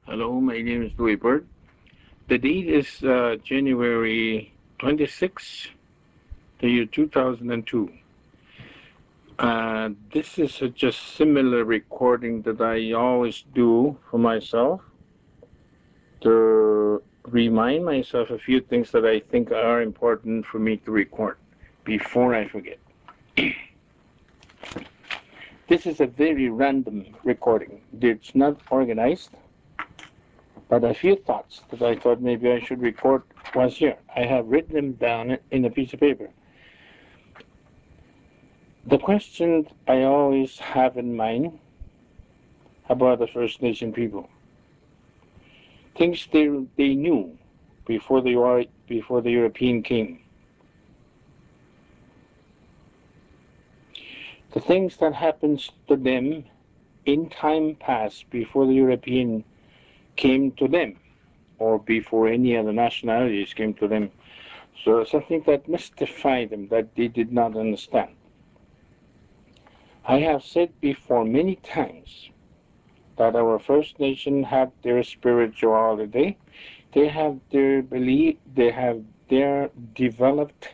Hello, my name is Louis Bird. The date is January 26, the year 2002. This is a just similar recording that I always do for myself to remind myself a few things that I think are important for me to record before I forget. This is a very random recording. It's not organized, but a few thoughts that I thought maybe I should record was here. I have written them down in a piece of paper. The question I always have in mind about the First Nation people, things they knew before the European came, the things that happens to them in time past before the European came to them, or before any other nationalities came to them. So something that mystified them, that they did not understand. I have said before many times that our First Nation have their spirituality, they have their belief, they have their developed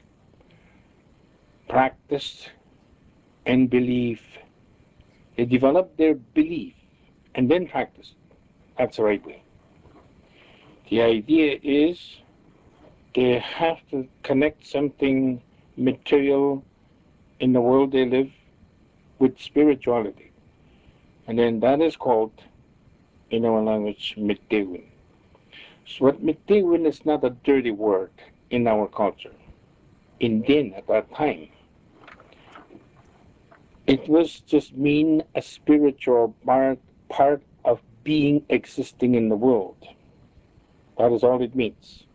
practice and belief. They develop their belief and then practice. That's the right way. The idea is they have to connect something material in the world they live with spirituality. And then that is called, in our language, Mitewin. So what Mitewin is not a dirty word in our culture. In then, at that time, it was just mean a spiritual part of being existing in the world. That is all it means.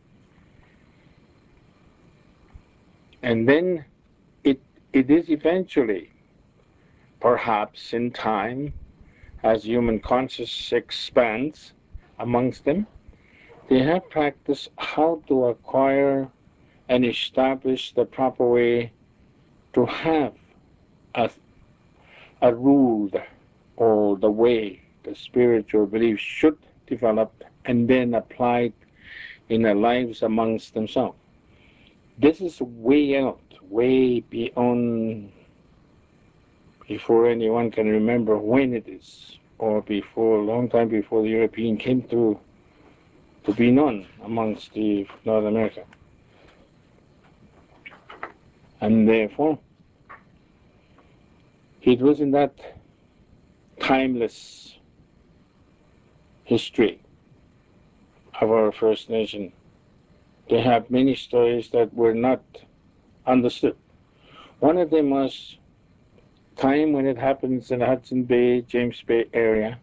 And then it is eventually, perhaps in time, as human consciousness expands amongst them, they have practiced how to acquire and establish the proper way to have a, a rule or the way the spiritual belief should develop and then applied in their lives amongst themselves. This is way out, way beyond before anyone can remember when it is, or before a long time before the European came to be known amongst the North America. And therefore, it was in that timeless history of our First Nation. They have many stories that were not understood. One of them was time when it happens in the Hudson Bay, James Bay area.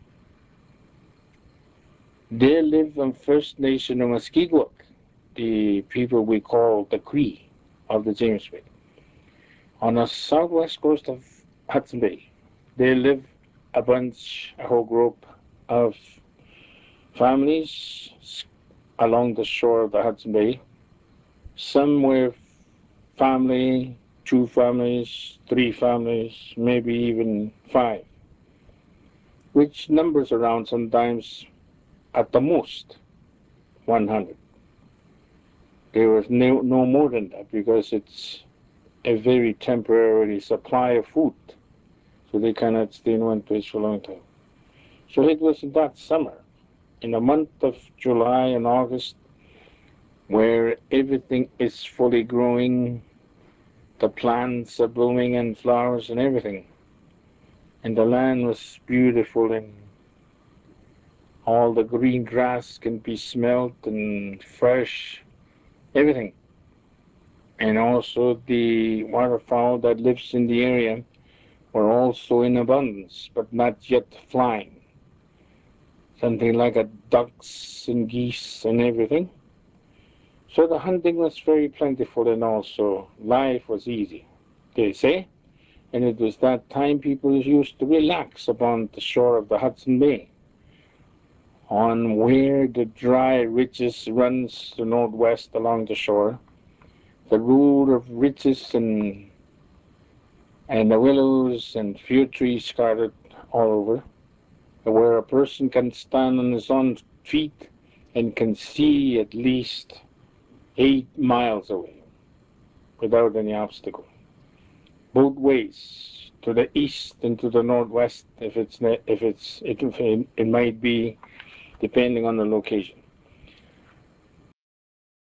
There live on First Nation of Muskegowuk, the people we call the Cree of the James Bay. On the southwest coast of Hudson Bay, there live a whole group of families along the shore of the Hudson Bay. Some were family, 2 families, 3 families, maybe even 5, which numbers around sometimes at the most 100. There was no more than that because it's a very temporary supply of food, so they cannot stay in one place for a long time. So it was in that summer, in the month of July and August, where everything is fully growing, the plants are blooming and flowers and everything. And the land was beautiful and all the green grass can be smelt and fresh, everything. And also the waterfowl that lives in the area were also in abundance, but not yet flying. Something like a ducks and geese and everything. So the hunting was very plentiful and also life was easy, they say. And it was that time people used to relax upon the shore of the Hudson Bay, on where the dry ridges runs to northwest along the shore. The root of ridges and the willows and few trees scattered all over. where a person can stand on his own feet and can see at least 8 miles away without any obstacle. Both ways, to the east and to the northwest, if it might be, depending on the location.